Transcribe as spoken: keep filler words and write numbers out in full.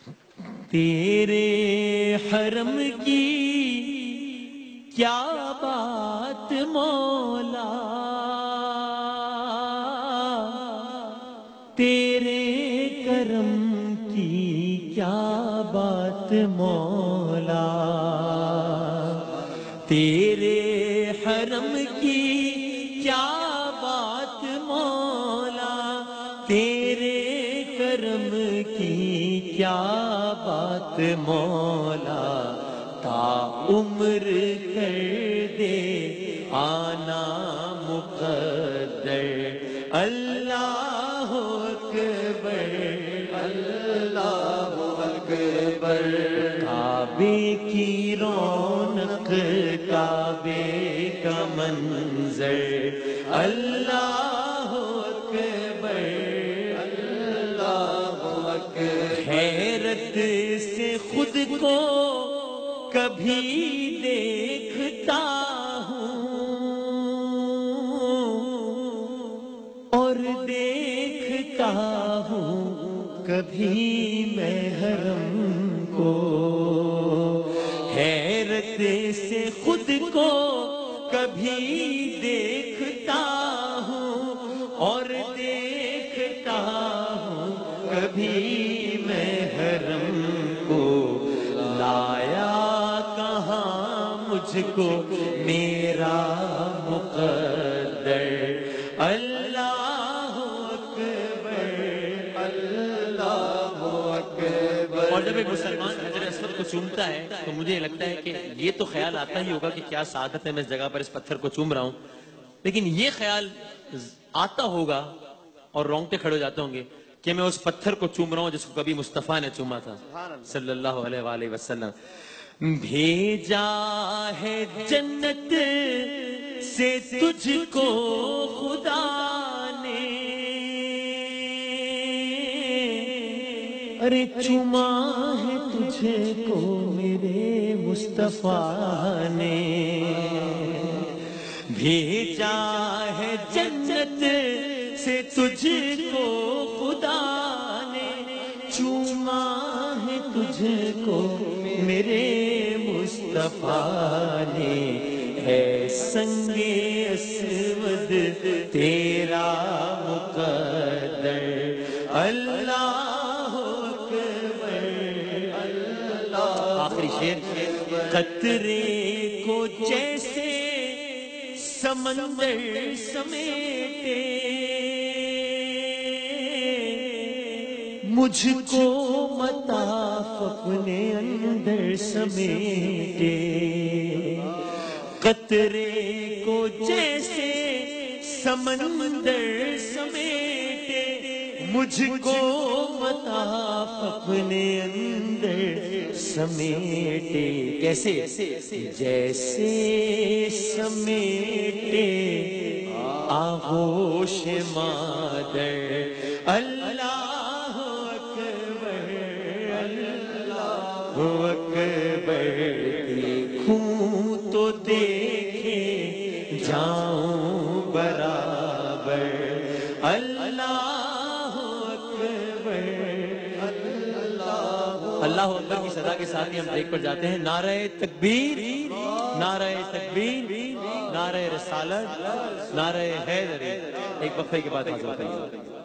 تیرے حرم کی کیا بات مولا، تیرے کرم کی کیا بات مولا، تیرے حرم کی کیا بات مولا، تیرے کرم کی کیا بات مولا، تا عمر کر دے آنا مقدر، اللہ اکبر اللہ اکبر، کعبے کی رونق کعبے کا منظر، اللہ اکبر اللہ اکبر، حیرت سے خود کو کبھی دیکھتا ہوں اور دیکھتا ہوں کبھی میں حرم کو، حیرت سے خود کو کبھی دیکھتا ہوں اور دیکھتا ہوں کبھی میں حرم کو، لایا مجھ کو میرا مقدر، اللہ اکبر اللہ اکبر۔ اور جب ایک مسلمان حجر اسود کو چومتا ہے تو مجھے لگتا ہے کہ یہ تو خیال آتا ہی ہوگا کہ کیا سعادت ہے میں اس جگہ پر اس پتھر کو چوم رہا ہوں، لیکن یہ خیال آتا ہوگا اور رونگٹے کھڑے ہو جاتے ہوں گے کہ میں اس پتھر کو چوم رہا ہوں جس کو کبھی مصطفیٰ نے چوما تھا صلی اللہ علیہ وآلہ وسلم۔ بھیجا ہے جنت سے تجھ کو خدا نے، ارے چوما ہے تجھے کو میرے مصطفیٰ نے، بھیجا ہے جنت سے تجھ کو خدا نے، چوما ہے تجھ کو میرے مصطفیٰ نے، ہے سنگ اسود تیرا مقدر، اللہ اکبر اللہ۔ آخری شعر، قطرے کو جیسے سمندر سمیٹے مجھ کو مطاف اپنے اندر سمیٹے، قطرے کو جیسے سمندر سمیٹے مجھ کو مطاف اپنے اندر سمیٹے، کیسے؟ جیسے سمیٹے آغوش مادر، اللہ اکبر اللہ اکبر، دیکھوں تو دیکھے جاؤں برابر، اللہ اکبر اللہ اکبر کی صدا کے ساتھ ہی ہم بریک پر جاتے ہیں۔ نعرہ تکبیر، نعرہ تکبیر، نعرہ رسالت، نعرہ حیدری، ایک وقفے کے بعد حاضر ہوتے ہیں۔